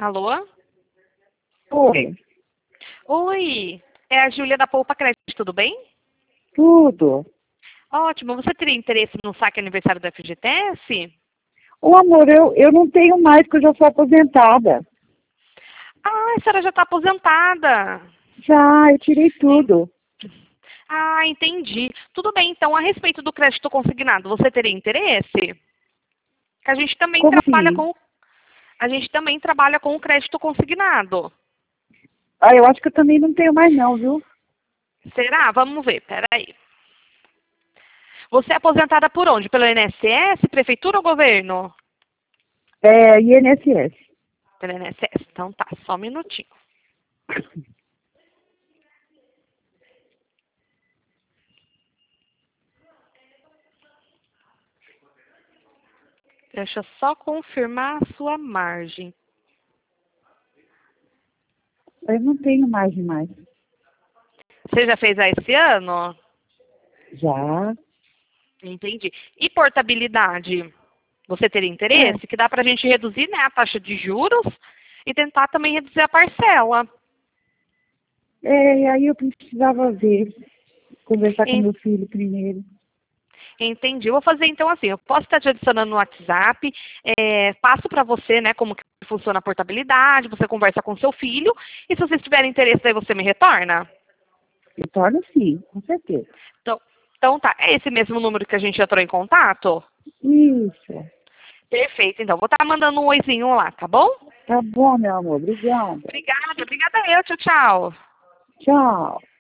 Alô? Oi, Oi, é a Júlia da Poupa Crédito, tudo bem? tudo. Ótimo, você teria interesse no saque aniversário do FGTS? Ô amor, eu não tenho mais, porque eu já sou aposentada. Ah, a senhora já está aposentada. Já, eu tirei En- tudo. Ah, entendi. Tudo bem, então, a respeito do crédito consignado, você teria interesse? Que a gente também Como trabalha assim? com, a gente também trabalha com o crédito consignado. Ah, eu acho que eu também não tenho mais não, viu? Será? Vamos ver, peraí. Você é aposentada por onde? Pelo INSS, prefeitura ou governo? É, INSS. Pelo INSS. Então tá, só um minutinho. Deixa eu só confirmar a sua margem. Eu não tenho mais demais. Você já fez a esse ano? Já. Entendi. E portabilidade? Você teria É, interesse? Que dá para a gente reduzir, né, a taxa de juros e tentar também reduzir a parcela. e aí eu precisava ver, conversar com En- meu filho primeiro. Entendi. Eu vou fazer então assim, eu posso estar te adicionando no WhatsApp, passo para você, né, como que funciona a portabilidade, você conversa com seu filho, e se vocês tiverem interesse, aí você me retorna? Eu torno sim, com certeza. Então, então tá, é esse mesmo número que a gente entrou em contato? Isso. Perfeito, então vou estar mandando um oizinho lá, tá bom? Tá bom, meu amor. Obrigada. Obrigada, obrigada eu, tchau, tchau. Tchau.